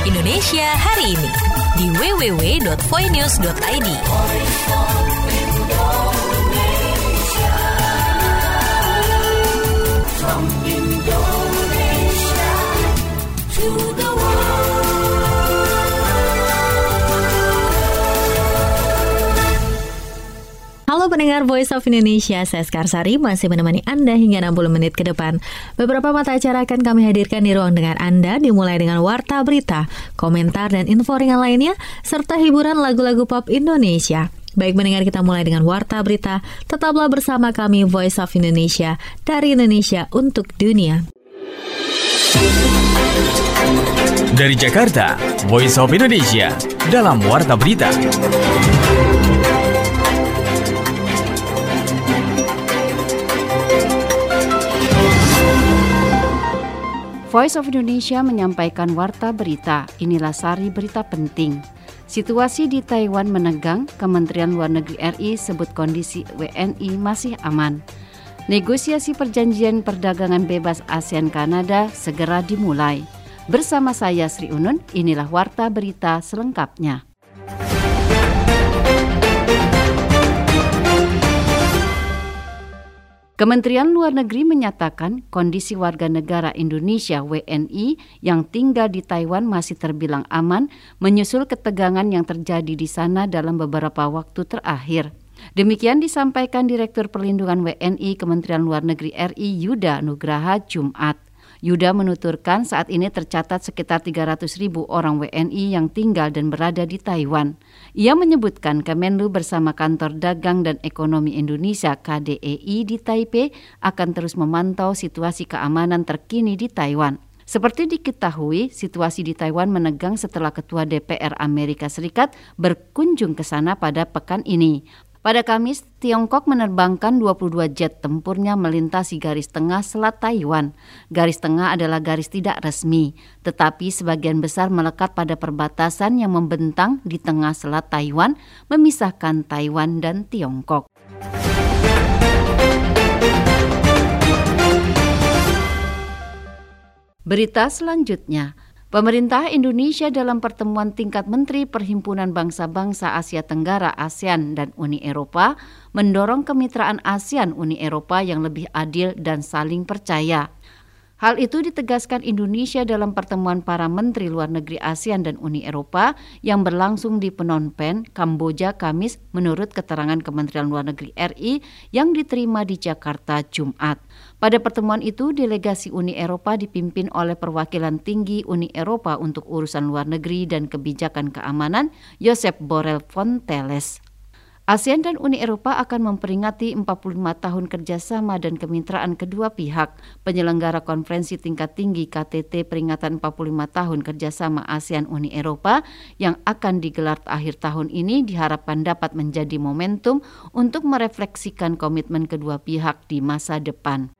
Indonesia hari ini di www.voinews.id. From Indonesia to the world. Halo pendengar Voice of Indonesia, saya Skarsari masih menemani Anda hingga 60 menit ke depan. Beberapa mata acara akan kami hadirkan di ruang dengar Anda, dimulai dengan warta berita, komentar dan info ringan lainnya, serta hiburan lagu-lagu pop Indonesia. Baik pendengar, kita mulai dengan warta berita. Tetaplah bersama kami Voice of Indonesia, dari Indonesia untuk dunia. Dari Jakarta, Voice of Indonesia dalam warta berita. Voice of Indonesia menyampaikan warta berita. Inilah sari berita penting. Situasi di Taiwan menegang, Kementerian Luar Negeri RI sebut kondisi WNI masih aman. Negosiasi perjanjian perdagangan bebas ASEAN-Kanada segera dimulai. Bersama saya Sri Unun, inilah warta berita selengkapnya. Kementerian Luar Negeri menyatakan kondisi warga negara Indonesia WNI yang tinggal di Taiwan masih terbilang aman menyusul ketegangan yang terjadi di sana dalam beberapa waktu terakhir. Demikian disampaikan Direktur Perlindungan WNI Kementerian Luar Negeri RI Yuda Nugraha Jumat. Yuda menuturkan saat ini tercatat sekitar 300.000 orang WNI yang tinggal dan berada di Taiwan. Ia menyebutkan Kemenlu bersama Kantor Dagang dan Ekonomi Indonesia KDEI di Taipei akan terus memantau situasi keamanan terkini di Taiwan. Seperti diketahui, situasi di Taiwan menegang setelah Ketua DPR Amerika Serikat berkunjung ke sana pada pekan ini. Pada Kamis, Tiongkok menerbangkan 22 jet tempurnya melintasi garis tengah Selat Taiwan. Garis tengah adalah garis tidak resmi, tetapi sebagian besar melekat pada perbatasan yang membentang di tengah Selat Taiwan, memisahkan Taiwan dan Tiongkok. Berita selanjutnya. Pemerintah Indonesia dalam pertemuan tingkat Menteri Perhimpunan Bangsa-Bangsa Asia Tenggara ASEAN dan Uni Eropa mendorong kemitraan ASEAN-Uni Eropa yang lebih adil dan saling percaya. Hal itu ditegaskan Indonesia dalam pertemuan para Menteri Luar Negeri ASEAN dan Uni Eropa yang berlangsung di Phnom Penh, Kamboja, Kamis menurut keterangan Kementerian Luar Negeri RI yang diterima di Jakarta Jumat. Pada pertemuan itu, delegasi Uni Eropa dipimpin oleh perwakilan tinggi Uni Eropa untuk urusan luar negeri dan kebijakan keamanan, Josep Borrell Fontelles. ASEAN dan Uni Eropa akan memperingati 45 tahun kerjasama dan kemitraan kedua pihak. Penyelenggara konferensi tingkat tinggi KTT peringatan 45 tahun kerjasama ASEAN-Uni Eropa yang akan digelar akhir tahun ini diharapkan dapat menjadi momentum untuk merefleksikan komitmen kedua pihak di masa depan.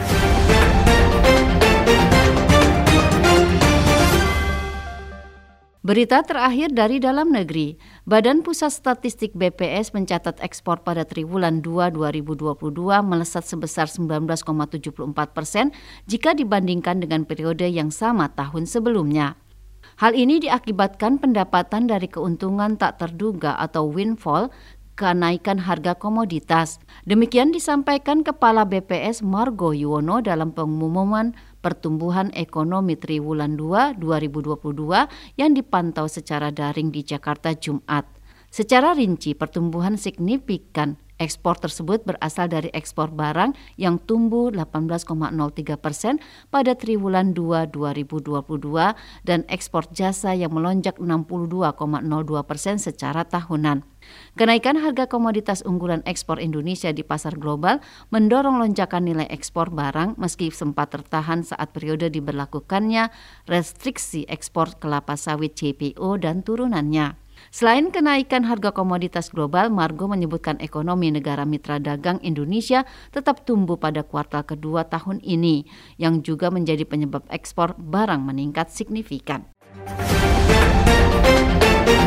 Berita terakhir dari dalam negeri, Badan Pusat Statistik BPS mencatat ekspor pada triwulan 2 2022 melesat sebesar 19,74% jika dibandingkan dengan periode yang sama tahun sebelumnya. Hal ini diakibatkan pendapatan dari keuntungan tak terduga atau windfall, kenaikan harga komoditas. Demikian disampaikan Kepala BPS Margo Yuwono dalam pengumuman pertumbuhan ekonomi triwulan 2 2022 yang dipantau secara daring di Jakarta Jumat. Secara rinci, pertumbuhan signifikan ekspor tersebut berasal dari ekspor barang yang tumbuh 18,03% pada triwulan 2 2022 dan ekspor jasa yang melonjak 62,02% secara tahunan. Kenaikan harga komoditas unggulan ekspor Indonesia di pasar global mendorong lonjakan nilai ekspor barang meski sempat tertahan saat periode diberlakukannya restriksi ekspor kelapa sawit CPO dan turunannya. Selain kenaikan harga komoditas global, Margo menyebutkan ekonomi negara mitra dagang Indonesia tetap tumbuh pada kuartal kedua tahun ini, yang juga menjadi penyebab ekspor barang meningkat signifikan.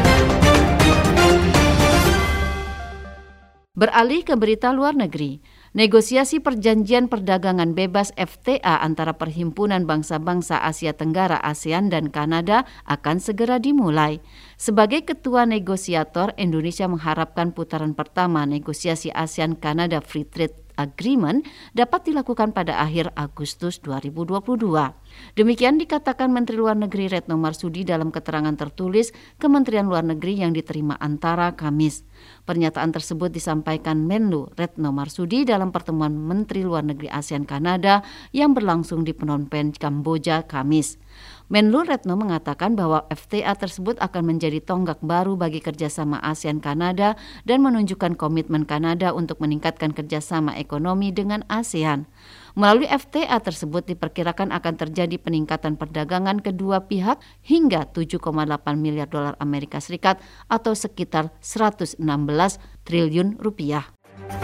Beralih ke berita luar negeri, Negosiasi perjanjian perdagangan bebas FTA antara Perhimpunan Bangsa-Bangsa Asia Tenggara ASEAN dan Kanada akan segera dimulai. Sebagai ketua negosiator, Indonesia mengharapkan putaran pertama negosiasi ASEAN-Kanada Free Trade Agreement dapat dilakukan pada akhir Agustus 2022. Demikian dikatakan Menteri Luar Negeri Retno Marsudi dalam keterangan tertulis Kementerian Luar Negeri yang diterima Antara Kamis. Pernyataan tersebut disampaikan Menlu Retno Marsudi dalam pertemuan Menteri Luar Negeri ASEAN Kanada yang berlangsung di Phnom Penh, Kamboja, Kamis. Menlu Retno mengatakan bahwa FTA tersebut akan menjadi tonggak baru bagi kerjasama ASEAN-Kanada dan menunjukkan komitmen Kanada untuk meningkatkan kerjasama ekonomi dengan ASEAN. Melalui FTA tersebut diperkirakan akan terjadi peningkatan perdagangan kedua pihak hingga 7,8 miliar dolar Amerika Serikat atau sekitar 116 triliun rupiah.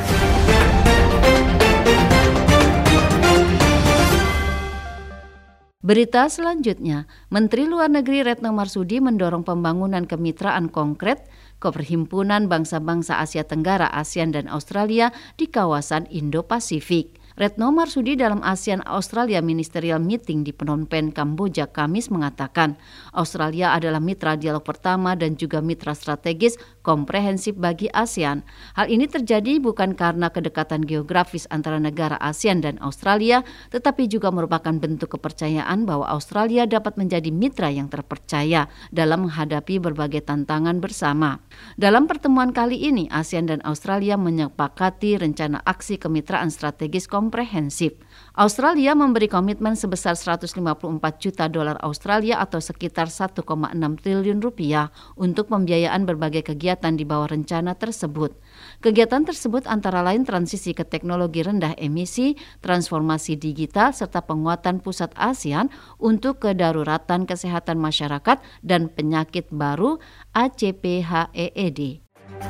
Berita selanjutnya, Menteri Luar Negeri Retno Marsudi mendorong pembangunan kemitraan konkret Perhimpunan Bangsa-Bangsa Asia Tenggara ASEAN dan Australia di kawasan Indo-Pasifik. Retno Marsudi dalam ASEAN Australia Ministerial Meeting di Phnom Penh, Kamboja, Kamis mengatakan Australia adalah mitra dialog pertama dan juga mitra strategis komprehensif bagi ASEAN. Hal ini terjadi bukan karena kedekatan geografis antara negara ASEAN dan Australia, tetapi juga merupakan bentuk kepercayaan bahwa Australia dapat menjadi mitra yang terpercaya dalam menghadapi berbagai tantangan bersama. Dalam pertemuan kali ini, ASEAN dan Australia menyepakati rencana aksi kemitraan strategis komprehensif. Australia memberi komitmen sebesar 154 juta dolar Australia atau sekitar 1,6 triliun rupiah untuk pembiayaan berbagai kegiatan di bawah rencana tersebut. Kegiatan tersebut antara lain transisi ke teknologi rendah emisi, transformasi digital, serta penguatan pusat ASEAN untuk kedaruratan kesehatan masyarakat dan penyakit baru ACPHEED.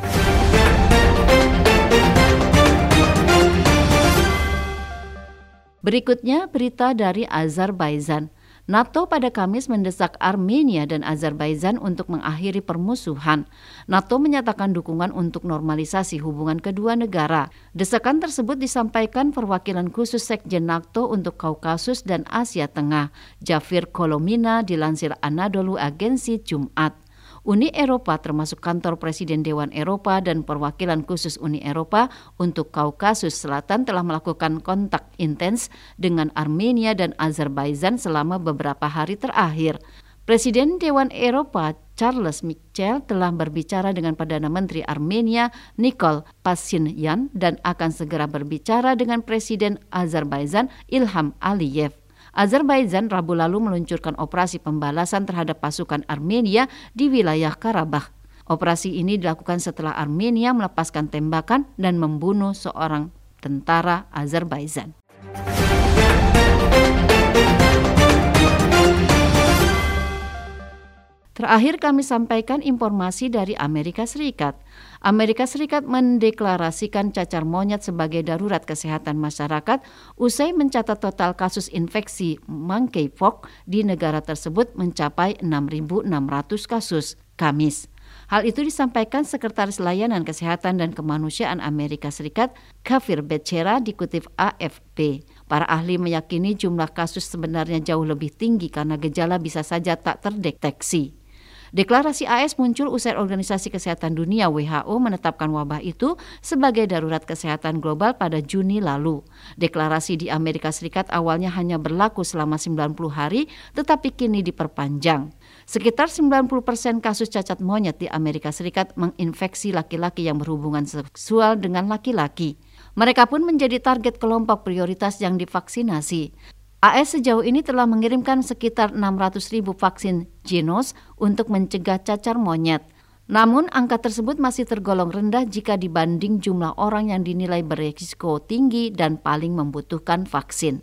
Berikutnya berita dari Azerbaijan. NATO pada Kamis mendesak Armenia dan Azerbaijan untuk mengakhiri permusuhan. NATO menyatakan dukungan untuk normalisasi hubungan kedua negara. Desakan tersebut disampaikan perwakilan khusus Sekjen NATO untuk Kaukasus dan Asia Tengah, Jafir Kolomina, dilansir Anadolu Agensi Jumat. Uni Eropa termasuk kantor Presiden Dewan Eropa dan perwakilan khusus Uni Eropa untuk Kaukasus Selatan telah melakukan kontak intens dengan Armenia dan Azerbaijan selama beberapa hari terakhir. Presiden Dewan Eropa Charles Michel telah berbicara dengan Perdana Menteri Armenia Nikol Pashinyan dan akan segera berbicara dengan Presiden Azerbaijan Ilham Aliyev. Azerbaijan Rabu lalu meluncurkan operasi pembalasan terhadap pasukan Armenia di wilayah Karabakh. Operasi ini dilakukan setelah Armenia melepaskan tembakan dan membunuh seorang tentara Azerbaijan. Terakhir kami sampaikan informasi dari Amerika Serikat. Amerika Serikat mendeklarasikan cacar monyet sebagai darurat kesehatan masyarakat usai mencatat total kasus infeksi monkeypox di negara tersebut mencapai 6.600 kasus Kamis. Hal itu disampaikan Sekretaris Layanan Kesehatan dan Kemanusiaan Amerika Serikat, Kavir Becerra, dikutip AFP. Para ahli meyakini jumlah kasus sebenarnya jauh lebih tinggi karena gejala bisa saja tak terdeteksi. Deklarasi AS muncul usai Organisasi Kesehatan Dunia WHO menetapkan wabah itu sebagai darurat kesehatan global pada Juni lalu. Deklarasi di Amerika Serikat awalnya hanya berlaku selama 90 hari, tetapi kini diperpanjang. Sekitar 90% kasus cacat monyet di Amerika Serikat menginfeksi laki-laki yang berhubungan seksual dengan laki-laki. Mereka pun menjadi target kelompok prioritas yang divaksinasi. AS sejauh ini telah mengirimkan sekitar 600.000 vaksin Genos untuk mencegah cacar monyet. Namun angka tersebut masih tergolong rendah jika dibanding jumlah orang yang dinilai berisiko tinggi dan paling membutuhkan vaksin.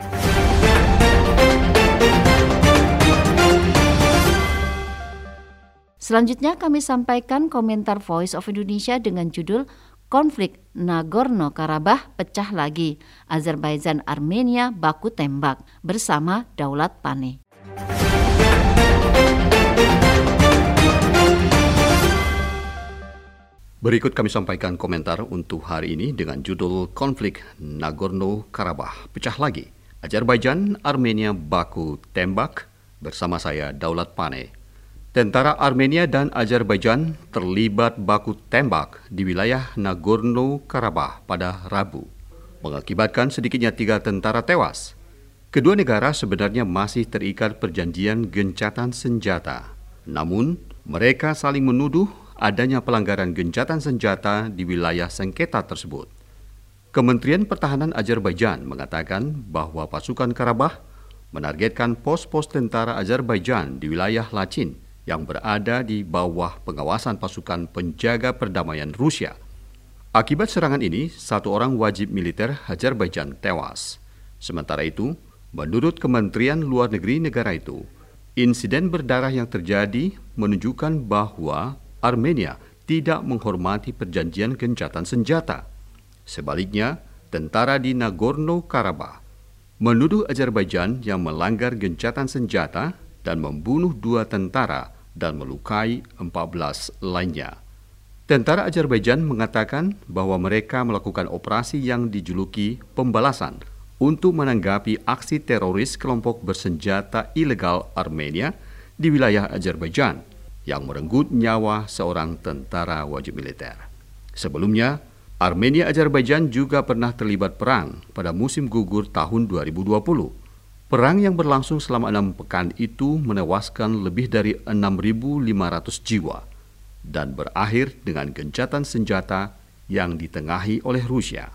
Selanjutnya kami sampaikan komentar Voice of Indonesia dengan judul Konflik Nagorno-Karabakh pecah lagi, Azerbaijan Armenia baku tembak bersama Daulat Pane. Berikut kami sampaikan komentar untuk hari ini dengan judul Konflik Nagorno-Karabakh pecah lagi. Azerbaijan, Armenia baku tembak. Bersama saya Daulat Pane. Tentara Armenia dan Azerbaijan terlibat baku tembak di wilayah Nagorno-Karabakh pada Rabu, mengakibatkan sedikitnya 3 tentara tewas. Kedua negara sebenarnya masih terikat perjanjian gencatan senjata. Namun, mereka saling menuduh adanya pelanggaran gencatan senjata di wilayah sengketa tersebut. Kementerian Pertahanan Azerbaijan mengatakan bahwa pasukan Karabakh menargetkan pos-pos tentara Azerbaijan di wilayah Lachin yang berada di bawah pengawasan pasukan penjaga perdamaian Rusia. Akibat serangan ini, 1 orang wajib militer Azerbaijan tewas. Sementara itu, menurut Kementerian Luar Negeri negara itu, insiden berdarah yang terjadi menunjukkan bahwa Armenia tidak menghormati perjanjian gencatan senjata. Sebaliknya, tentara di Nagorno-Karabakh menuduh Azerbaijan yang melanggar gencatan senjata dan membunuh 2 tentara dan melukai 14 lainnya. Tentara Azerbaijan mengatakan bahwa mereka melakukan operasi yang dijuluki pembalasan untuk menanggapi aksi teroris kelompok bersenjata ilegal Armenia di wilayah Azerbaijan yang merenggut nyawa seorang tentara wajib militer. Sebelumnya, Armenia-Azerbaijan juga pernah terlibat perang pada musim gugur tahun 2020. Perang yang berlangsung selama 6 pekan itu menewaskan lebih dari 6.500 jiwa dan berakhir dengan gencatan senjata yang ditengahi oleh Rusia.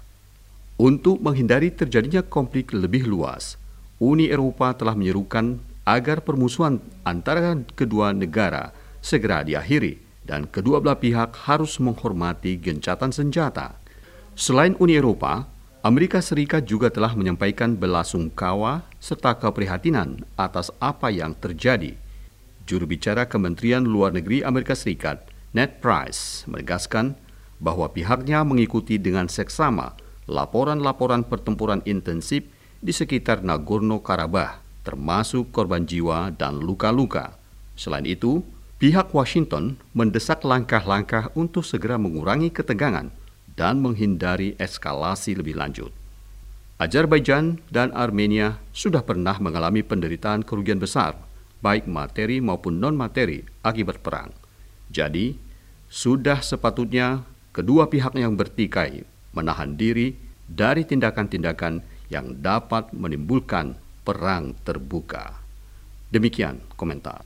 Untuk menghindari terjadinya konflik lebih luas, Uni Eropa telah menyerukan agar permusuhan antara kedua negara segera diakhiri dan kedua belah pihak harus menghormati gencatan senjata. Selain Uni Eropa, Amerika Serikat juga telah menyampaikan belasungkawa serta keprihatinan atas apa yang terjadi. Juru bicara Kementerian Luar Negeri Amerika Serikat, Ned Price, menegaskan bahwa pihaknya mengikuti dengan seksama laporan-laporan pertempuran intensif di sekitar Nagorno-Karabakh, termasuk korban jiwa dan luka-luka. Selain itu, pihak Washington mendesak langkah-langkah untuk segera mengurangi ketegangan dan menghindari eskalasi lebih lanjut. Azerbaijan dan Armenia sudah pernah mengalami penderitaan kerugian besar, baik materi maupun non-materi akibat perang. Jadi, sudah sepatutnya kedua pihak yang bertikai menahan diri dari tindakan-tindakan yang dapat menimbulkan perang terbuka. Demikian komentar.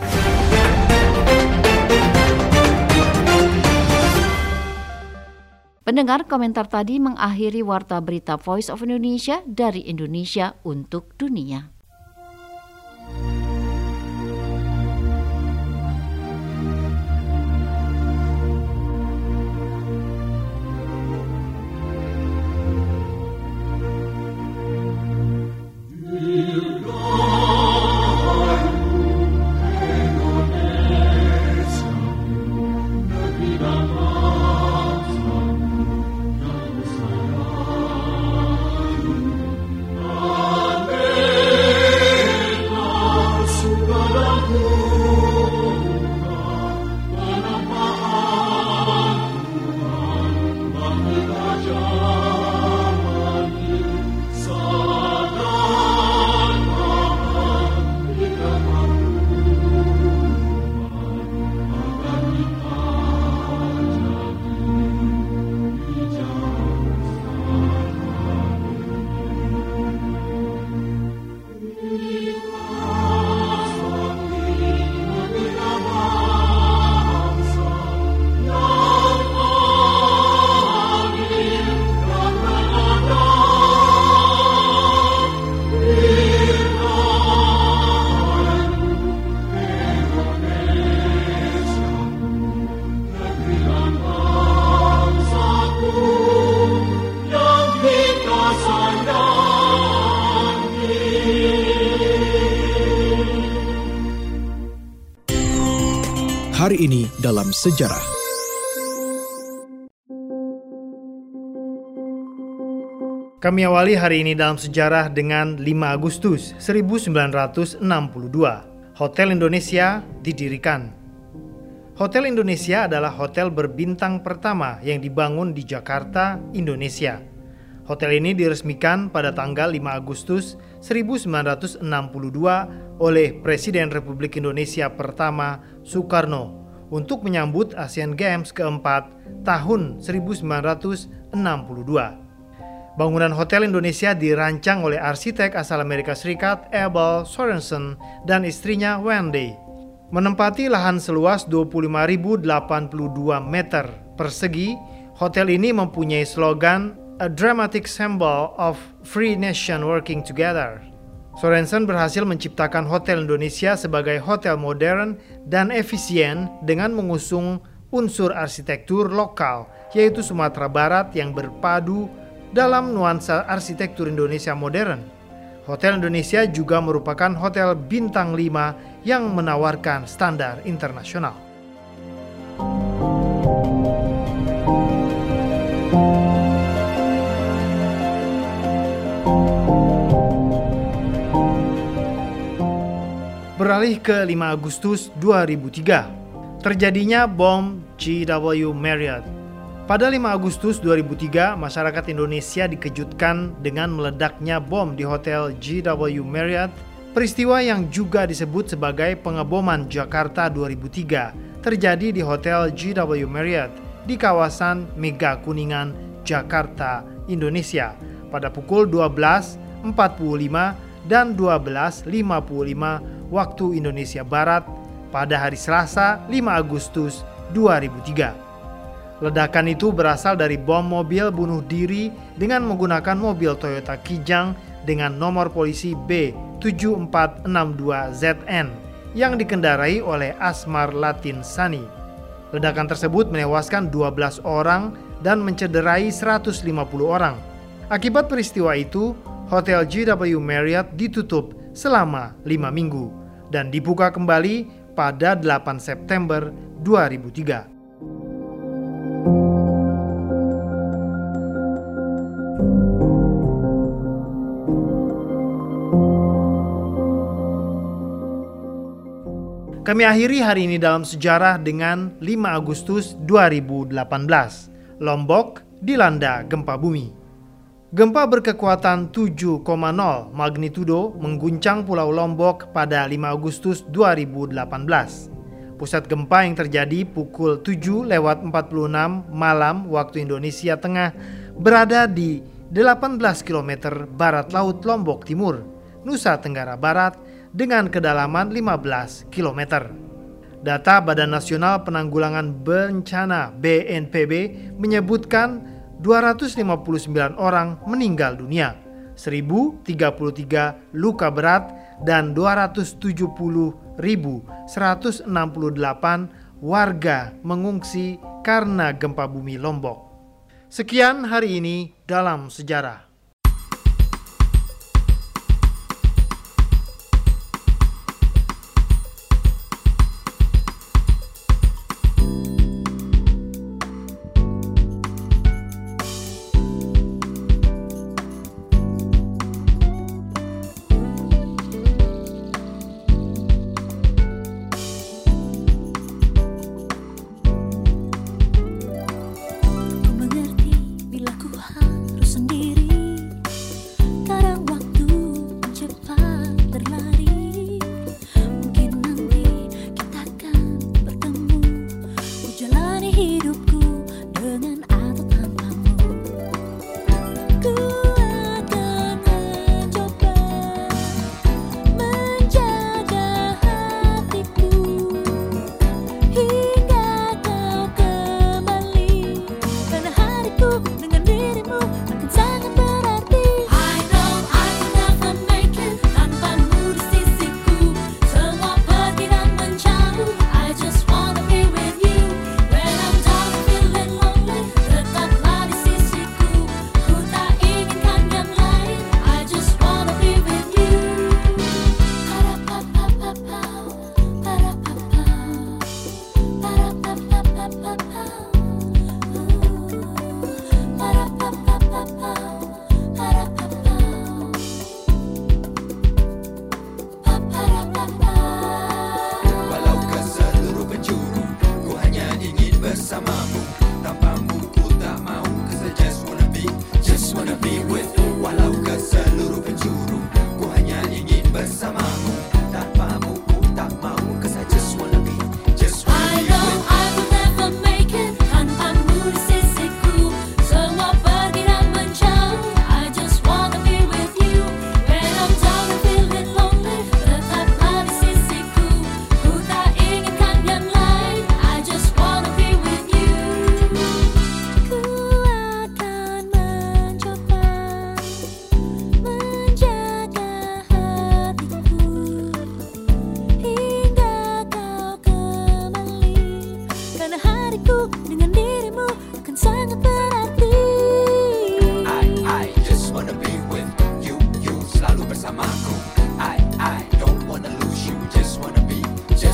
Pendengar, komentar tadi mengakhiri Warta Berita Voice of Indonesia dari Indonesia untuk dunia. Hari ini dalam sejarah. Kami awali hari ini dalam sejarah dengan 5 Agustus 1962. Hotel Indonesia didirikan. Hotel Indonesia adalah hotel berbintang pertama yang dibangun di Jakarta, Indonesia. Hotel ini diresmikan pada tanggal 5 Agustus 1962 oleh Presiden Republik Indonesia pertama Soekarno untuk menyambut Asian Games keempat tahun 1962. Bangunan Hotel Indonesia dirancang oleh arsitek asal Amerika Serikat Abel Sorensen dan istrinya Wendy. Menempati lahan seluas 25.082 meter persegi, hotel ini mempunyai slogan A Dramatic Symbol of Free Nation Working Together. Sorensen berhasil menciptakan Hotel Indonesia sebagai hotel modern dan efisien dengan mengusung unsur arsitektur lokal, yaitu Sumatera Barat yang berpadu dalam nuansa arsitektur Indonesia modern. Hotel Indonesia juga merupakan hotel bintang 5 yang menawarkan standar internasional. Beralih ke 5 Agustus 2003, terjadinya bom JW Marriott. Pada 5 Agustus 2003, masyarakat Indonesia dikejutkan dengan meledaknya bom di Hotel JW Marriott, peristiwa yang juga disebut sebagai pengeboman Jakarta 2003, terjadi di Hotel JW Marriott di kawasan Mega Kuningan, Jakarta, Indonesia pada pukul 12.45 dan 12.55 waktu Indonesia Barat pada hari Selasa 5 Agustus 2003. Ledakan itu berasal dari bom mobil bunuh diri dengan menggunakan mobil Toyota Kijang dengan nomor polisi B7462ZN yang dikendarai oleh Asmar Latin Sani. Ledakan tersebut menewaskan 12 orang dan mencederai 150 orang. Akibat peristiwa itu, Hotel JW Marriott ditutup selama 5 minggu dan dibuka kembali pada 8 September 2003. Kami akhiri hari ini dalam sejarah dengan 5 Agustus 2018. Lombok dilanda gempa bumi. Gempa berkekuatan 7,0 magnitudo mengguncang Pulau Lombok pada 5 Agustus 2018. Pusat gempa yang terjadi pukul 7:46 malam waktu Indonesia Tengah berada di 18 km barat laut Lombok Timur, Nusa Tenggara Barat dengan kedalaman 15 km. Data Badan Nasional Penanggulangan Bencana BNPB menyebutkan 259 orang meninggal dunia, 1.033 luka berat, dan 270.168 warga mengungsi karena gempa bumi Lombok. Sekian hari ini dalam sejarah. Ku mengerti bila ku harus sendiri.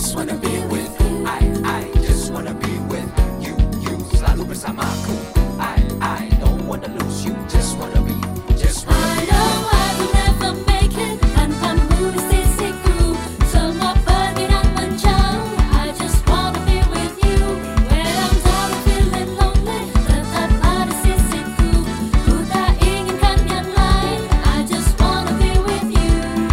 just wanna be with you. I just wanna be with you. You selalu bersamaku. I don't wanna lose you. Just wanna be, just wanna be. I know I will never make it tanpamu di sisiku. Semua pergi dan menjauh. I just wanna be with you. When I'm down and feeling lonely, tetaplah di sisiku. Ku tak inginkan yang lain. I just wanna be with you.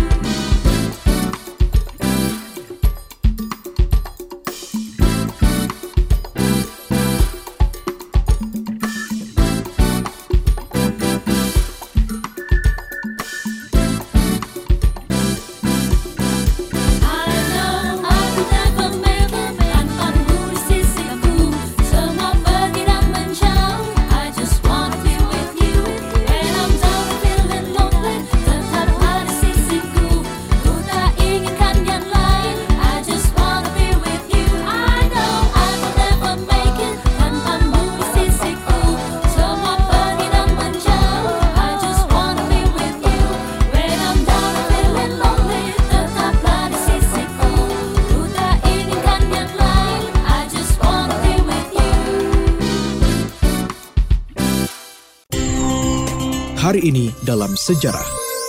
Hari ini dalam sejarah.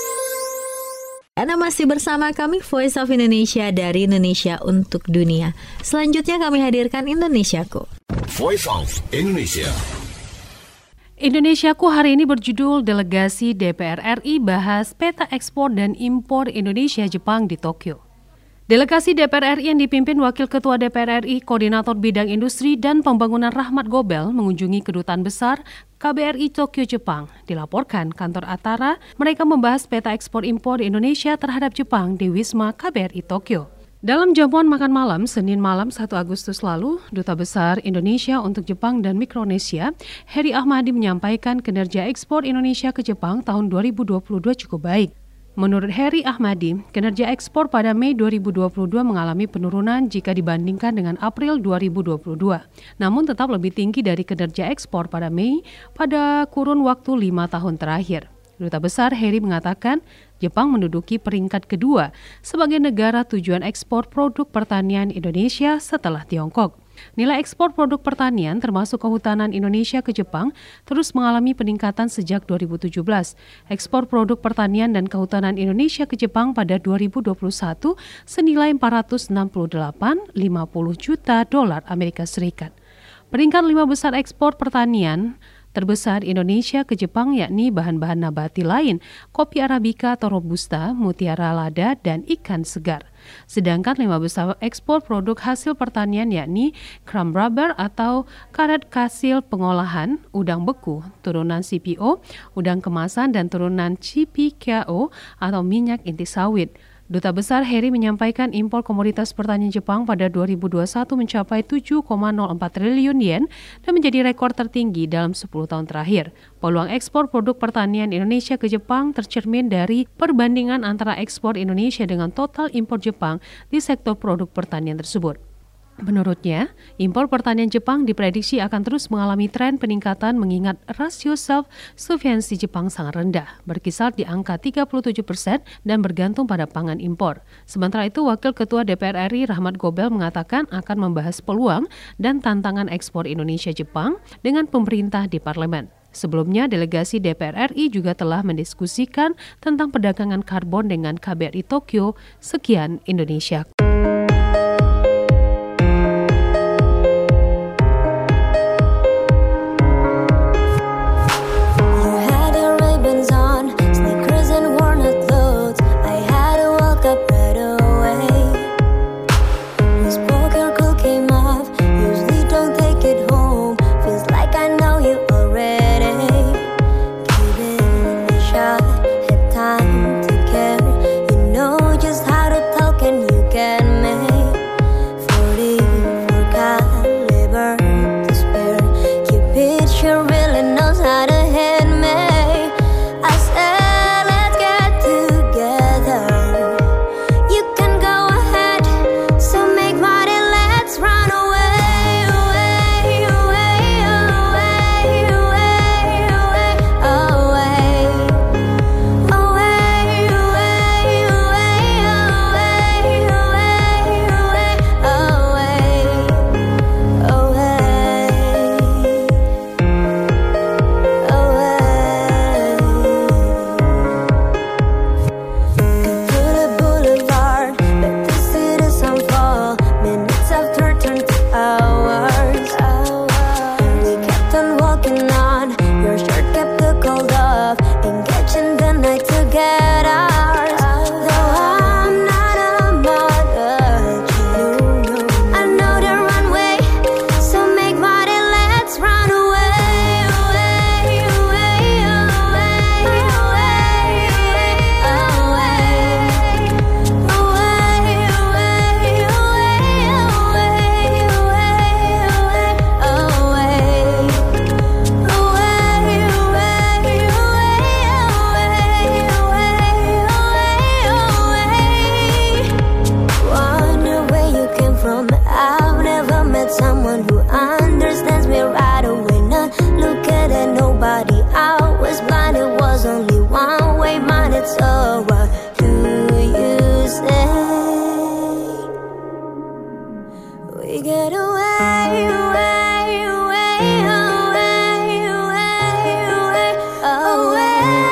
Anda masih bersama kami Voice of Indonesia dari Indonesia untuk dunia. Selanjutnya kami hadirkan Indonesiaku. Voice of Indonesia. Indonesiaku hari ini berjudul Delegasi DPR RI bahas peta ekspor dan impor Indonesia-Jepang di Tokyo. Delegasi DPR RI yang dipimpin Wakil Ketua DPR RI, Koordinator Bidang Industri dan Pembangunan Rahmat Gobel mengunjungi Kedutaan Besar KBRI Tokyo, Jepang. Dilaporkan kantor Atara, mereka membahas peta ekspor impor Indonesia terhadap Jepang di Wisma KBRI Tokyo. Dalam jamuan makan malam Senin malam 1 Agustus lalu, Duta Besar Indonesia untuk Jepang dan Mikronesia, Heri Ahmadi menyampaikan kinerja ekspor Indonesia ke Jepang tahun 2022 cukup baik. Menurut Heri Ahmadi, kinerja ekspor pada Mei 2022 mengalami penurunan jika dibandingkan dengan April 2022. Namun tetap lebih tinggi dari kinerja ekspor pada Mei pada kurun waktu 5 tahun terakhir. Duta Besar Heri mengatakan, Jepang menduduki peringkat kedua sebagai negara tujuan ekspor produk pertanian Indonesia setelah Tiongkok. Nilai ekspor produk pertanian termasuk kehutanan Indonesia ke Jepang terus mengalami peningkatan sejak 2017. Ekspor produk pertanian dan kehutanan Indonesia ke Jepang pada 2021 senilai 468,50 juta dolar Amerika Serikat. Peringkat 5 besar ekspor pertanian terbesar Indonesia ke Jepang yakni bahan-bahan nabati lain, kopi Arabica atau Robusta, mutiara lada, dan ikan segar. Sedangkan 5 besar ekspor produk hasil pertanian yakni crumb rubber atau karet hasil pengolahan, udang beku, turunan CPO, udang kemasan, dan turunan CPKO atau minyak inti sawit. Duta Besar Heri menyampaikan impor komoditas pertanian Jepang pada 2021 mencapai 7,04 triliun yen dan menjadi rekor tertinggi dalam 10 tahun terakhir. Peluang ekspor produk pertanian Indonesia ke Jepang tercermin dari perbandingan antara ekspor Indonesia dengan total impor Jepang di sektor produk pertanian tersebut. Menurutnya, impor pertanian Jepang diprediksi akan terus mengalami tren peningkatan mengingat rasio self-sufficiency Jepang sangat rendah, berkisar di angka 37% dan bergantung pada pangan impor. Sementara itu, Wakil Ketua DPR RI Rahmat Gobel mengatakan akan membahas peluang dan tantangan ekspor Indonesia-Jepang dengan pemerintah di parlemen. Sebelumnya, delegasi DPR RI juga telah mendiskusikan tentang perdagangan karbon dengan KBRI Tokyo. Sekian Indonesia. Time to care, you know just how to talk and you get We get away, away, away, away, away, away, away.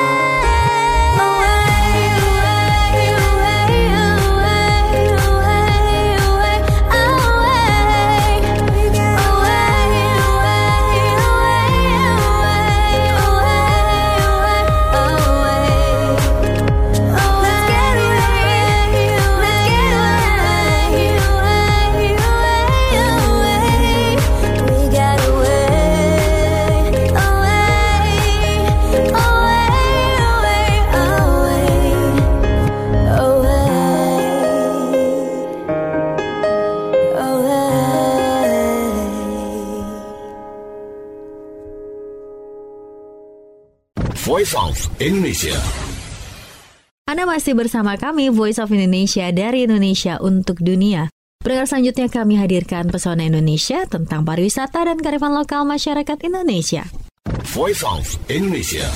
Voice of Indonesia. Anda masih bersama kami, Voice of Indonesia dari Indonesia untuk dunia. Pendengar, selanjutnya kami hadirkan pesona Indonesia tentang pariwisata dan kearifan lokal masyarakat Indonesia. Voice of Indonesia.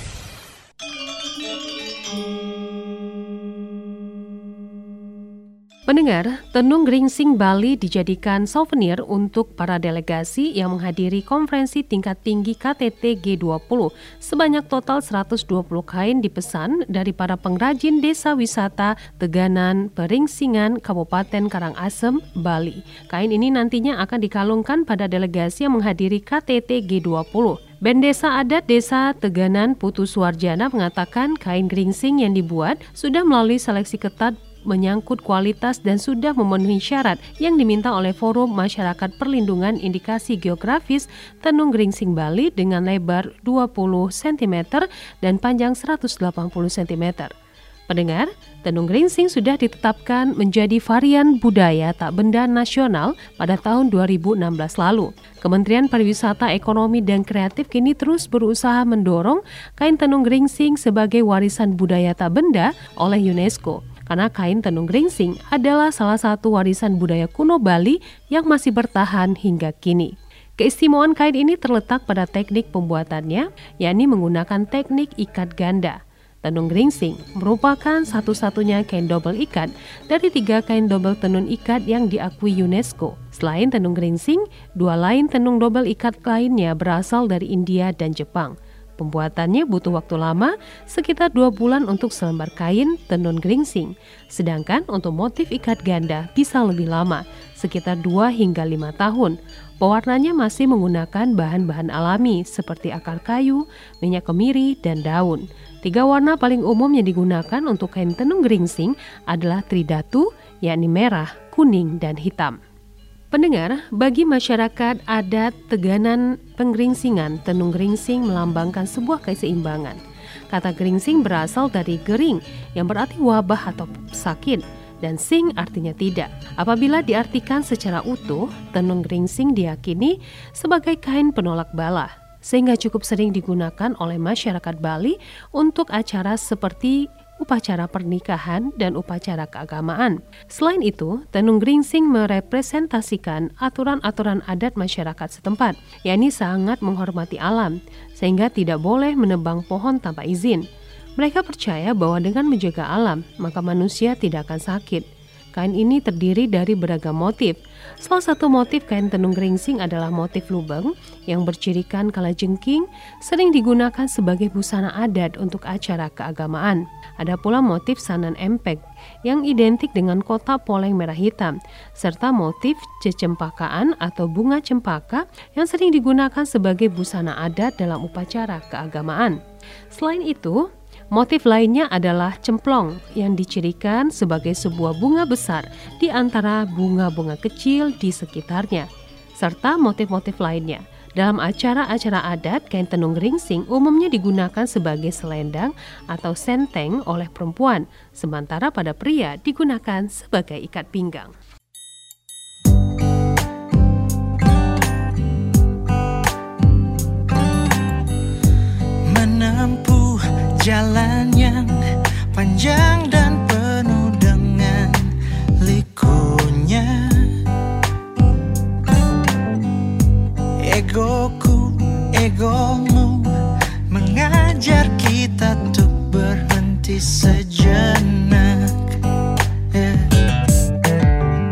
Pendengar, Tenung Gringsing Bali dijadikan souvenir untuk para delegasi yang menghadiri konferensi tingkat tinggi KTT G20. Sebanyak total 120 kain dipesan dari para pengrajin desa wisata Teganan, Peringsingan, Kabupaten Karangasem, Bali. Kain ini nantinya akan dikalungkan pada delegasi yang menghadiri KTT G20. Band Desa Adat Desa Teganan Putu Suarjana mengatakan kain gringsing yang dibuat sudah melalui seleksi ketat, menyangkut kualitas dan sudah memenuhi syarat yang diminta oleh Forum Masyarakat Perlindungan Indikasi Geografis Tenung Gringsing Bali dengan lebar 20 cm dan panjang 180 cm. Pendengar, Tenung Gringsing sudah ditetapkan menjadi varian budaya tak benda nasional pada tahun 2016 lalu. Kementerian Pariwisata, Ekonomi, dan Kreatif kini terus berusaha mendorong kain Tenung Gringsing sebagai warisan budaya tak benda oleh UNESCO. Karena kain Tenung Gringsing adalah salah satu warisan budaya kuno Bali yang masih bertahan hingga kini. Keistimewaan kain ini terletak pada teknik pembuatannya, yakni menggunakan teknik ikat ganda. Tenung Gringsing merupakan satu-satunya kain double ikat dari 3 kain double tenun ikat yang diakui UNESCO. Selain Tenung Gringsing, 2 lain tenung double ikat lainnya berasal dari India dan Jepang. Pembuatannya butuh waktu lama, sekitar 2 bulan untuk selembar kain tenun gringsing. Sedangkan untuk motif ikat ganda bisa lebih lama, sekitar 2 hingga 5 tahun. Pewarnanya masih menggunakan bahan-bahan alami seperti akar kayu, minyak kemiri, dan daun. 3 warna paling umum yang digunakan untuk kain tenung gringsing adalah tridatu, yakni merah, kuning, dan hitam. Pendengar, bagi masyarakat adat Teganan Penggringsingan, tenung gringsing melambangkan sebuah keseimbangan. Kata gringsing berasal dari gering yang berarti wabah atau sakit, dan sing artinya tidak. Apabila diartikan secara utuh, tenung gringsing diyakini sebagai kain penolak bala, sehingga cukup sering digunakan oleh masyarakat Bali untuk acara seperti upacara pernikahan dan upacara keagamaan. Selain itu, tenung gringsing merepresentasikan aturan-aturan adat masyarakat setempat, yakni sangat menghormati alam, sehingga tidak boleh menebang pohon tanpa izin. Mereka percaya bahwa dengan menjaga alam, maka manusia tidak akan sakit. Kain ini terdiri dari beragam motif. Salah satu motif kain tenung gringsing adalah motif lubang yang bercirikan kalajengking, sering digunakan sebagai busana adat untuk acara keagamaan. Ada pula motif sanan empek yang identik dengan kotak poleng merah hitam, serta motif cecempakaan atau bunga cempaka yang sering digunakan sebagai busana adat dalam upacara keagamaan. Selain itu, motif lainnya adalah cemplong yang dicirikan sebagai sebuah bunga besar di antara bunga-bunga kecil di sekitarnya, serta motif-motif lainnya. Dalam acara-acara adat, kain tenung gringsing umumnya digunakan sebagai selendang atau senteng oleh perempuan, sementara pada pria digunakan sebagai ikat pinggang. Menempuh jalan yang panjang dan penuh dengan likunya, egoku, egomu mengajar kita untuk berhenti sejenak.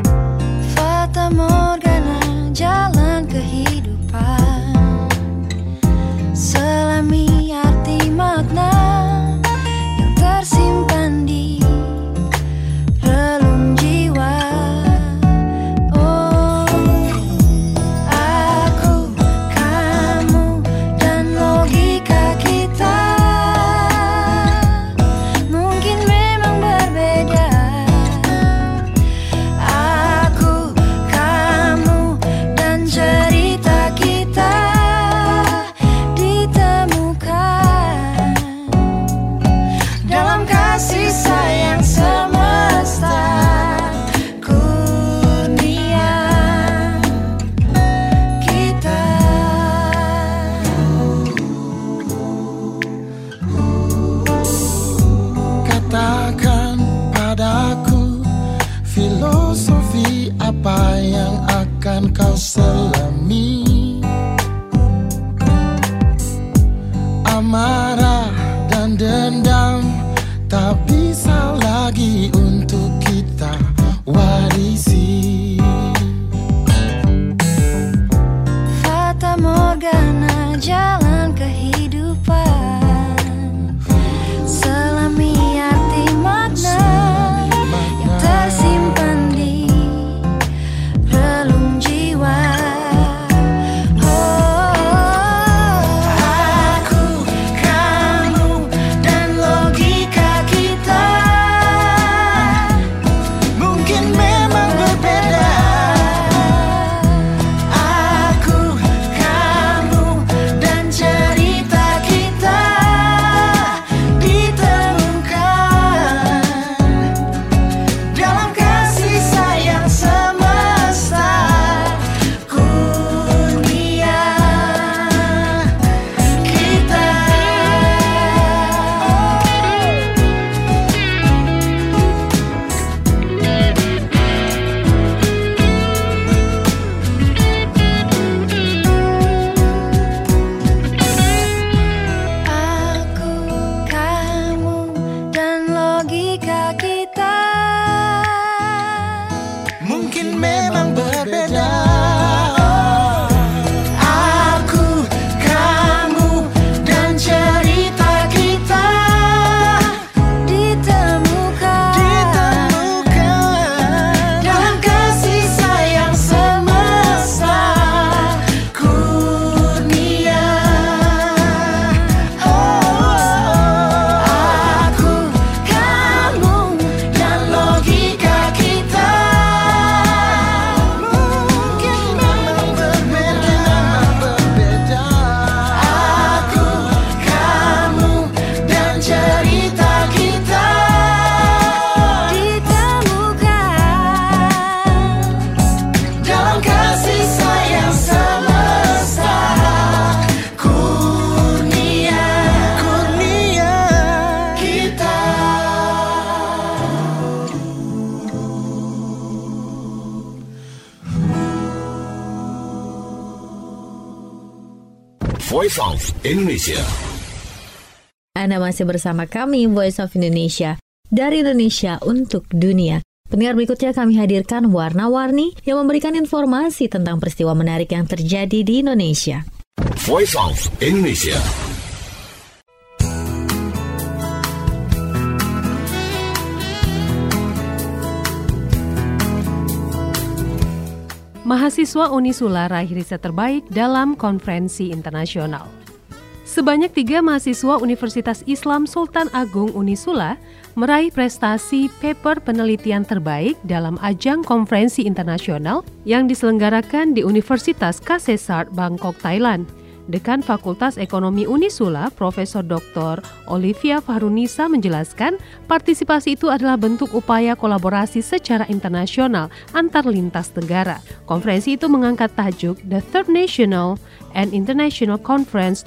akan kau selami. Amarah dan dendam tak bisa lagi untuk kita warisi. Fata Morgana jalan kehidupan, selami arti makna yang tersimpan di relung jiwa. Voice of Indonesia. Anda masih bersama kami, Voice of Indonesia, dari Indonesia untuk dunia. Pendengar, berikutnya kami hadirkan Warna-Warni yang memberikan informasi tentang peristiwa menarik yang terjadi di Indonesia. Voice of Indonesia. Mahasiswa Unisula raih riset terbaik dalam konferensi internasional. Sebanyak 3 mahasiswa Universitas Islam Sultan Agung Unisula meraih prestasi paper penelitian terbaik dalam ajang konferensi internasional yang diselenggarakan di Universitas Kasetsart, Bangkok, Thailand. Dekan Fakultas Ekonomi Unisula, Profesor Dr. Olivia Fahrunisa menjelaskan, partisipasi itu adalah bentuk upaya kolaborasi secara internasional antar lintas negara. Konferensi itu mengangkat tajuk The Third National and International Conference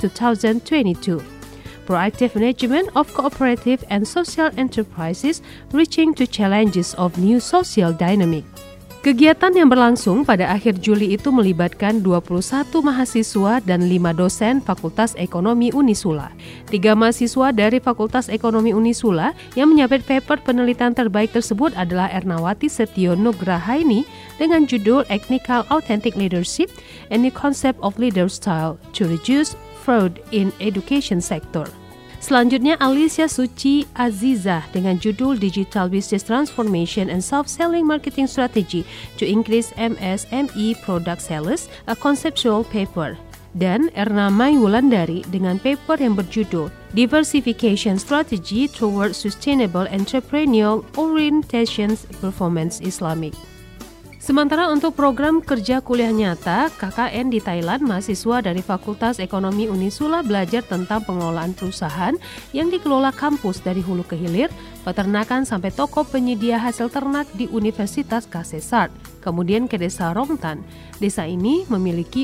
2022. Proactive Management of Cooperative and Social Enterprises Reaching to Challenges of New Social Dynamic. Kegiatan yang berlangsung pada akhir Juli itu melibatkan 21 mahasiswa dan 5 dosen Fakultas Ekonomi Unisula. 3 mahasiswa dari Fakultas Ekonomi Unisula yang menyabet paper penelitian terbaik tersebut adalah Ernawati Setio Nugrahaini dengan judul Technical Authentic Leadership and the Concept of Leader Style to Reduce Fraud in Education Sector. Selanjutnya Alicia Suci Azizah dengan judul Digital Business Transformation and Self-Selling Marketing Strategy to Increase MSME Product Sales, a Conceptual Paper. Dan Erna Mai Wulandari dengan paper yang berjudul Diversification Strategy Toward Sustainable Entrepreneurial Orientations Performance Islamic. Sementara untuk program kerja kuliah nyata KKN di Thailand, mahasiswa dari Fakultas Ekonomi Unisula belajar tentang pengelolaan perusahaan yang dikelola kampus dari hulu ke hilir, peternakan sampai toko penyedia hasil ternak di Universitas Kasetsart, kemudian ke desa Rongtan. Desa ini memiliki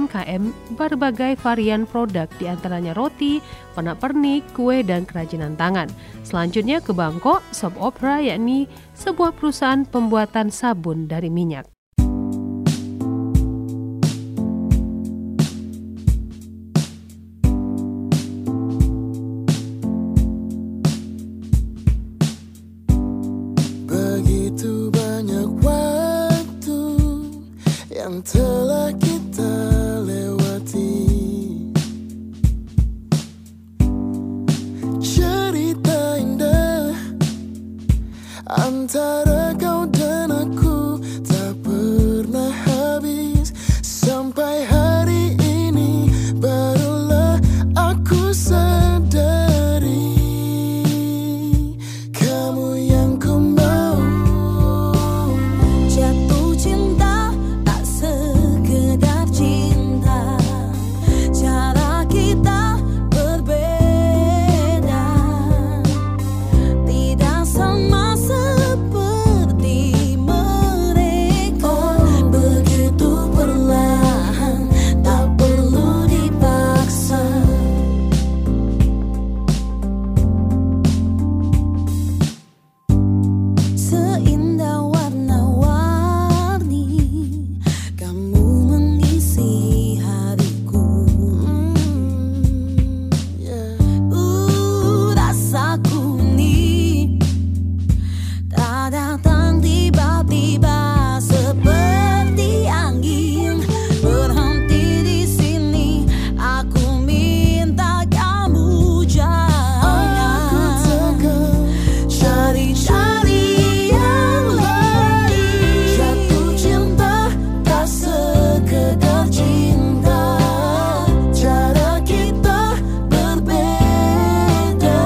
UMKM berbagai varian produk, diantaranya roti, pernak-pernik, kue, dan kerajinan tangan. Selanjutnya ke Bangkok, Soap Opera, yakni sebuah perusahaan pembuatan sabun dari minyak. yang telah kita lewati. Cerita indah antara kau dan aku tak pernah habis. Sampai hari ini barulah aku sadari kamu yang ku mau. Jatuh cinta tak sekedar cinta, cara kita berbeda, tidak sama seperti mereka. Begitu perlahan, tak perlu dipaksa. Seindah warna-warni kamu mengisi hariku. Rasaku ini tak datang tiba-tiba seperti angin berhenti di sini. Aku minta kamu jangan cari-cari yang lain. Jatuh cinta tak sekedar cinta, cara kita berbeda,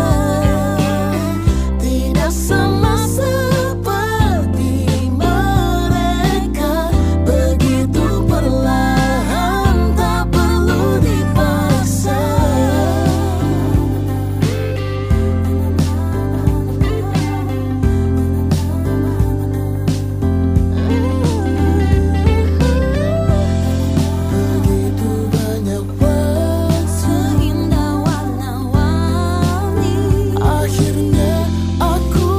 tidak sama seperti mereka. Begitu perlahan, tak perlu dipaksa. Begitu banyak waktu, seindah warna-warni. Akhirnya aku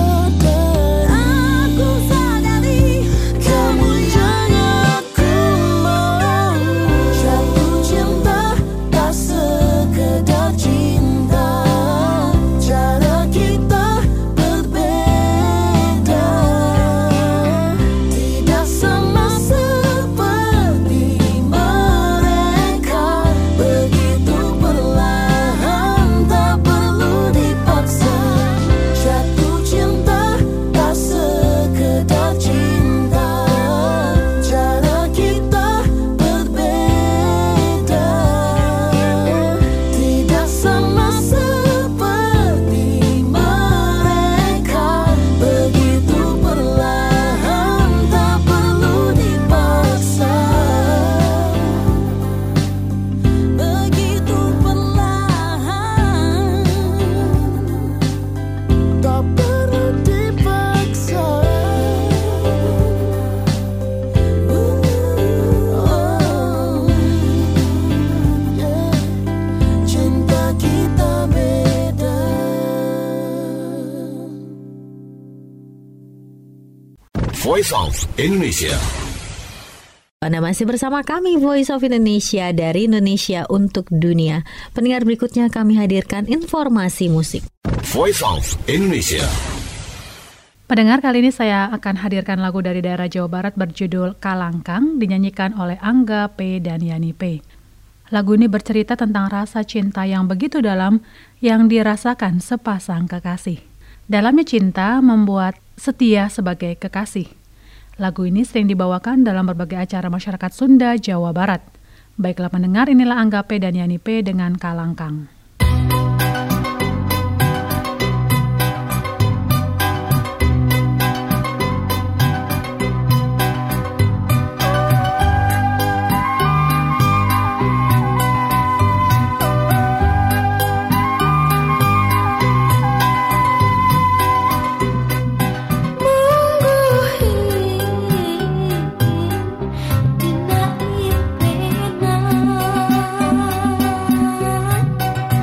sadari kamu yang aku mau. Jatuh cinta tak sekedar cinta, cara kita berbeda, tidak sama seperti mereka. Begitu perlahan, tak perlu dipaksa. Jatuh cinta tak sekedar cinta, cara kita berbeda, tidak sama seperti mereka. Begitu perlahan, tak perlu dipaksa. Begitu perlahan, tak perlu dipaksa. Cinta kita beda. Voice of Indonesia. Anda masih bersama kami Voice of Indonesia dari Indonesia untuk Dunia. Pendengar, berikutnya kami hadirkan informasi musik. Voice of Indonesia. Pendengar, kali ini saya akan hadirkan lagu dari daerah Jawa Barat berjudul Kalangkang, dinyanyikan oleh Angga P dan Yani P. Lagu ini bercerita tentang rasa cinta yang begitu dalam yang dirasakan sepasang kekasih. Dalamnya cinta membuat setia sebagai kekasih. Lagu ini sering dibawakan dalam berbagai acara masyarakat Sunda, Jawa Barat. Baiklah pendengar, inilah Angga P dan Yani P dengan Kalangkang. Dina ipena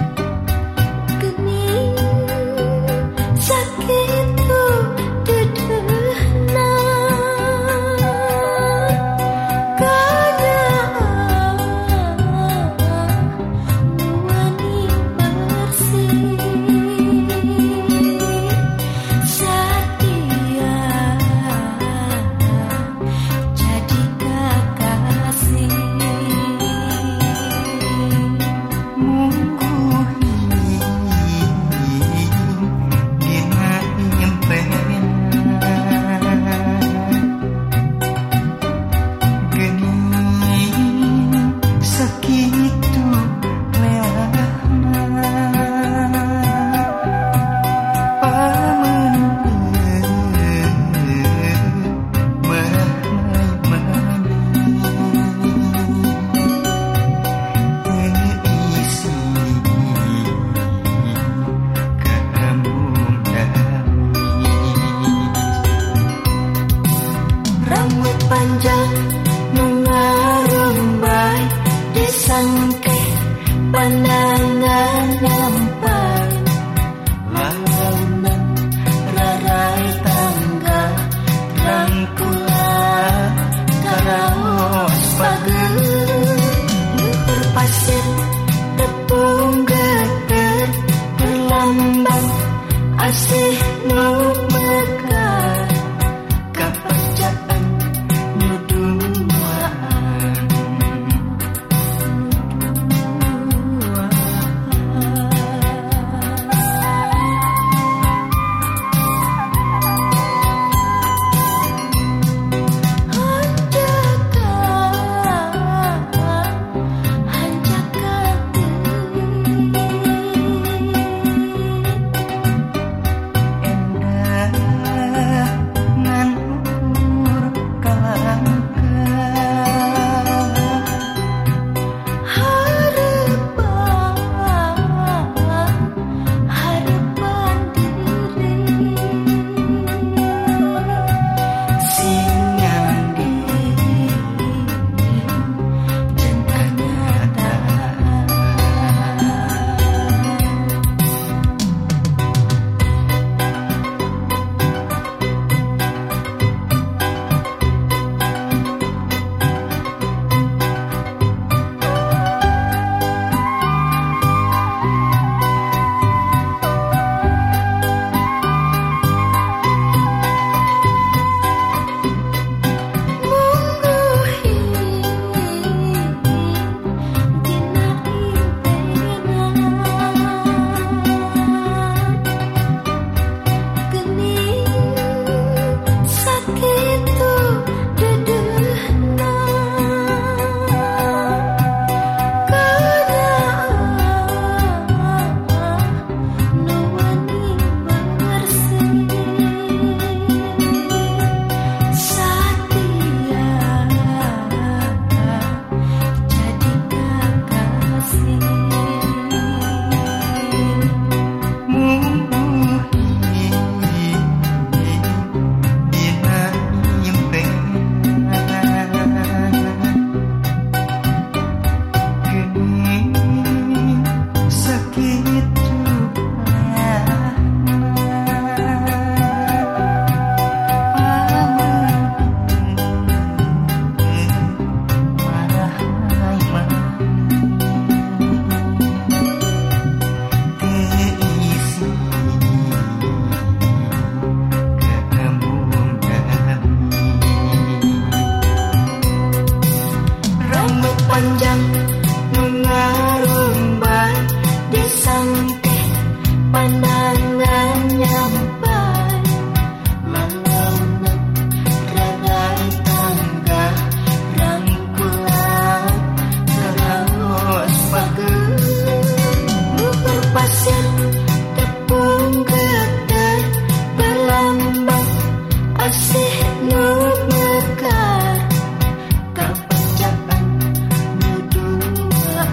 panjang mengarumbai di sangkeh pandangan nyampai lalaunan ragai tangga rangkulan kerawas bagus luhur pasir tepung gedai belambang asih nu mekar kapanjaan nuduaan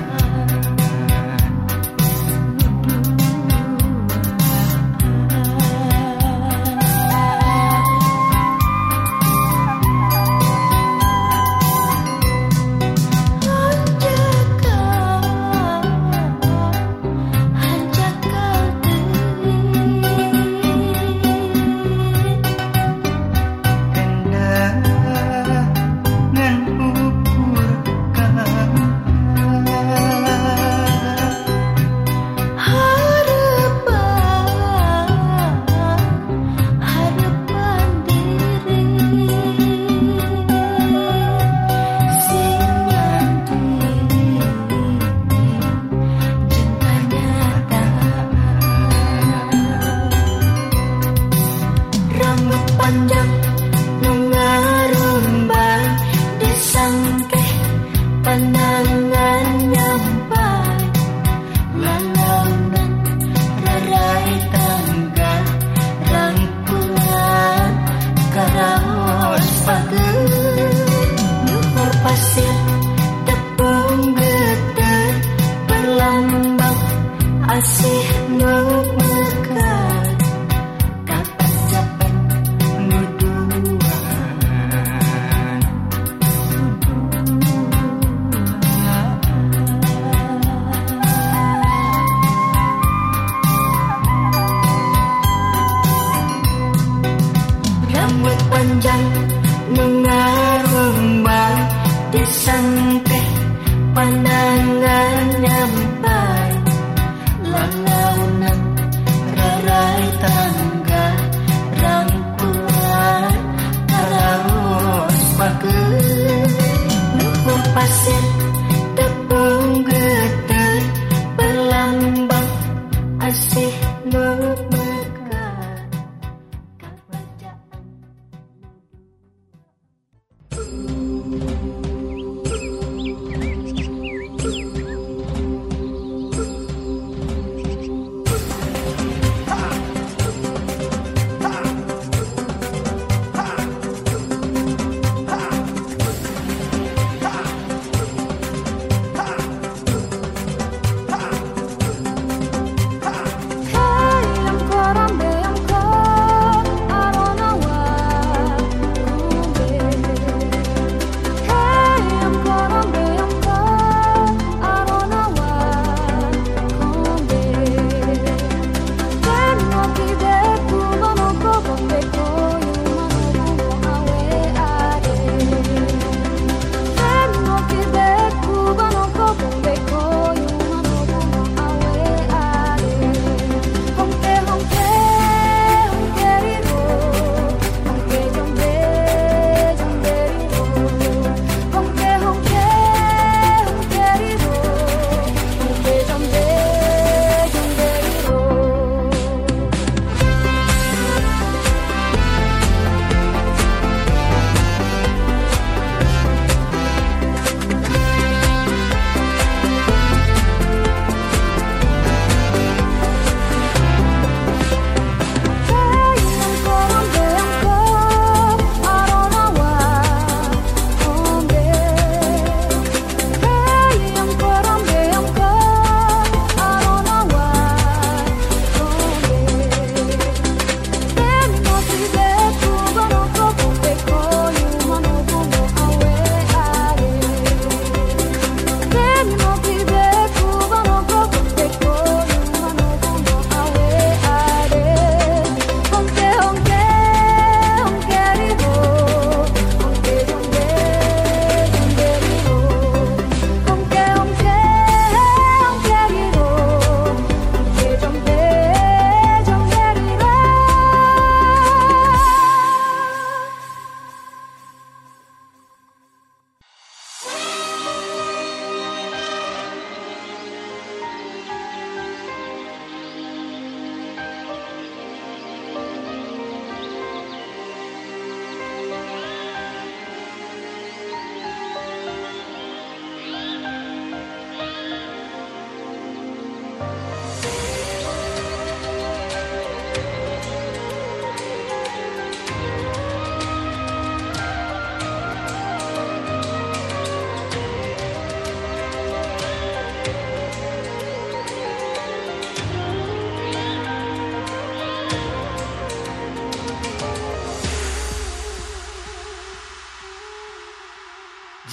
panjang mengarumbai di sangkeh pandangan nyampai lalaunan rarai tangga rangkulan karaos bagus luhur pasir tepung gedai berlambang asih nu mekar kapanjaan rambut panjang mengarumbai di sangkeh pandangan nyampai lalaunan rarai tangga rangkulan karaos bagus luhur pasir tepung gedai berlambang asih nu mekar kapanjaan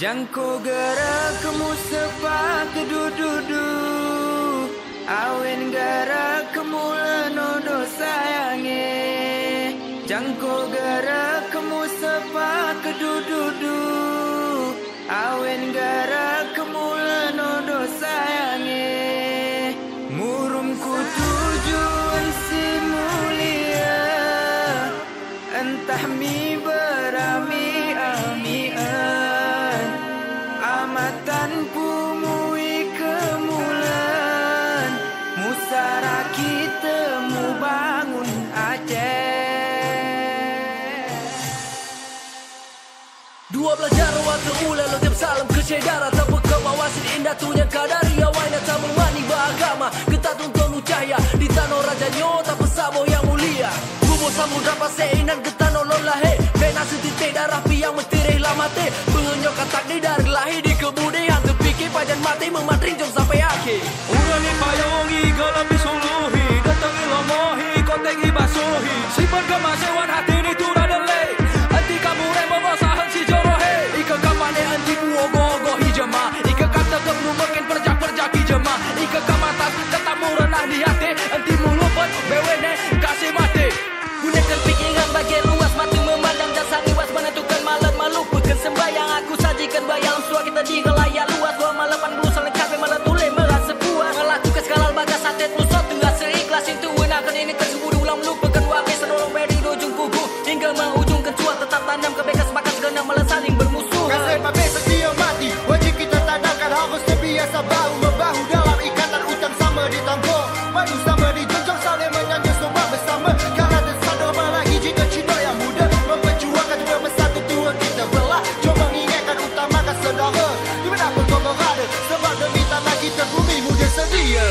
Jangko gerak kemu sepak kedududu Awen gerak kemu lenodo sayange Jangko gerak kemu sepak kedududu Awen gerak kemu lenodo sayange Murumku tujuan si mulia Entah mi berami amian Amatan pumui kemulan Musara kita mu bangun Aceh Dua belajar waktu mula lo tiap salam ke cedara tak berkewawasan indah tu yang kadari awalnya tak memani beragama kita tuntun cahaya di tanah rajanya tak pesabo yang mulia Bubo samudra pasein dan getano lolahe Bena setitik darah yang mentirih lamate Bengenyok katak di dari lahir di kemudian terpikir pajan mati mematring jom sampai akhir Urani payungi gelapi suluhi Datangi lomohi kotengi basuhi Simpan kemasewan hati ni turah delay Anti kamu remo sahan si jorohe Ika kamane anti buogo-ogo hijama Ika kata kemu makin perjak-perjak hijama Ika kamatas tetap murenah di hati Anti mulupat bewene kasih mati Gunakan pikiran bagi luas mata memandang jasa iwas menentukan malam malu bukan sembahyang aku sajikan bayang suara kita di kelayak luas 2 malam 80 saling kafe malam tulis merasa puas melakukan skala bagas hati tu satu rasa ikhlas itu wenakan ini tersebut ulang melupakan wakil senolong beri di ujung kuku hingga mengujungkan cuak tetap tanam kebekas bakas genang malah saling bermusuh kasih pakai setia mati wajib kita tandangkan harus terbiasa bahu membahu dalam ikatan utang sama di tangguh maju sama di junjung saling menyanyi semua bersama karena tersadar apalagi jika cinta yang muda memperjuangkan juga bersatu tua kita belah jom mengingatkan utamakan saudara dimanapun kau berada sebab demi tanah kita bumi muda sedia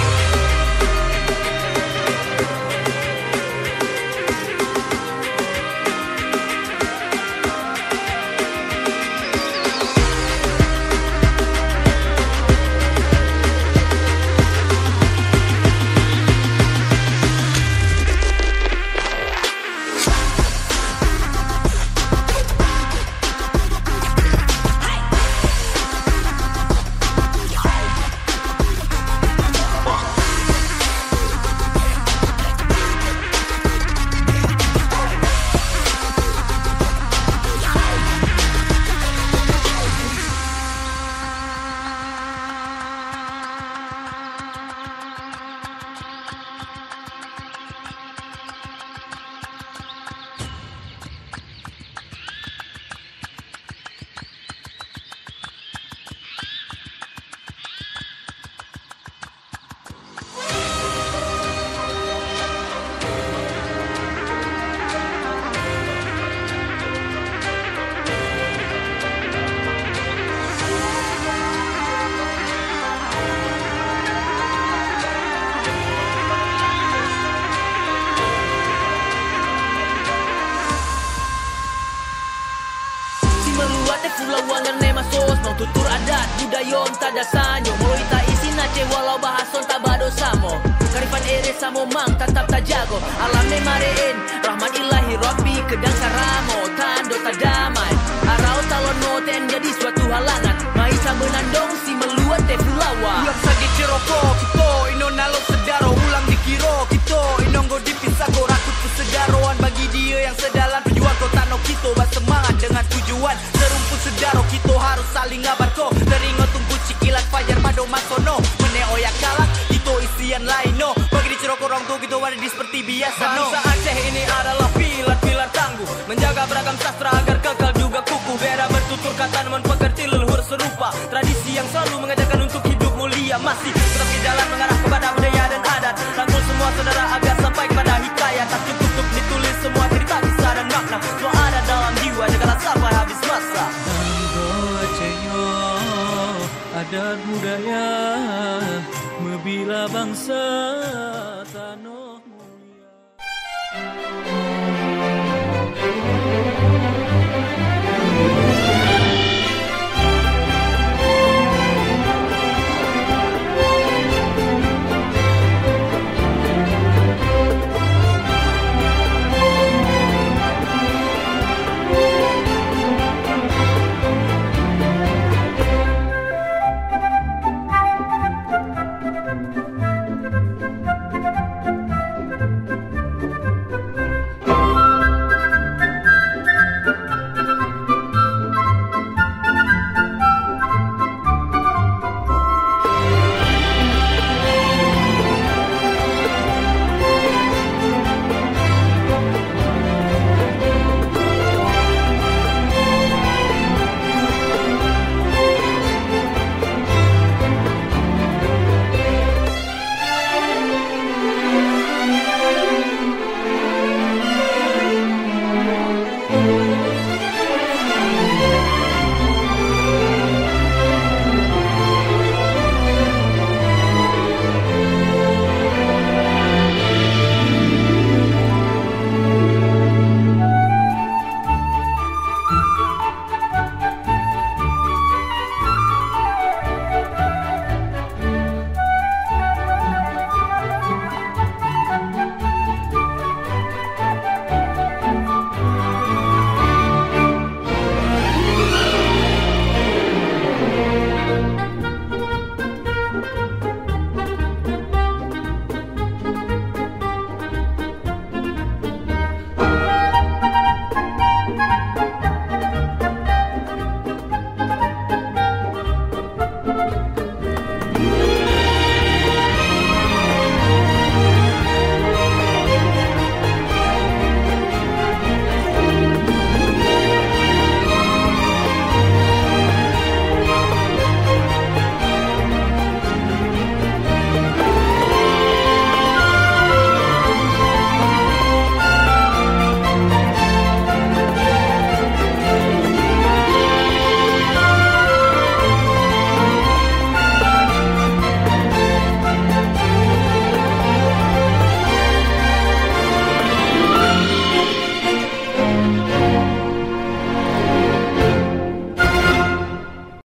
tutur adat budaya tak ada sanyo mulai tak isi nace walau bahason tak badosamo karifan ere samo mang tetap tak jago alam ne marein rahmat ilahi rabbi kedang karamo tando tak damai arau talon noten jadi suatu halangan mai samenandong si meluat te fulawa ulang sagi ceroko kita ino nalo sedaro ulang dikiro kita inonggo dipisah go rakut kesedaroan bagi dia yang sedalan pejuang kota no kita bersemangat dengan tujuan serumput sedaro kita harus saling ngabar ko teringat tunggu cikilat fajar pado masono meneo ya kalak kita isian lain no bagi diceroko orang tu kita wadi seperti biasa no bangsa Aceh ini adalah pilar-pilar tangguh menjaga beragam sastra agar kekal juga kukuh beda bertutur kata namun pekerti leluhur serupa tradisi yang selalu mengajarkan untuk hidup mulia masih tetap di jalan mengarah kepada budaya dan adat rangkul semua saudara agar sampai kepada hikayat tak cukup untuk ditulis semua cerita kisah dan makna semua ada dalam jiwa janganlah sampai habis masa adat budaya membela bangsa tanah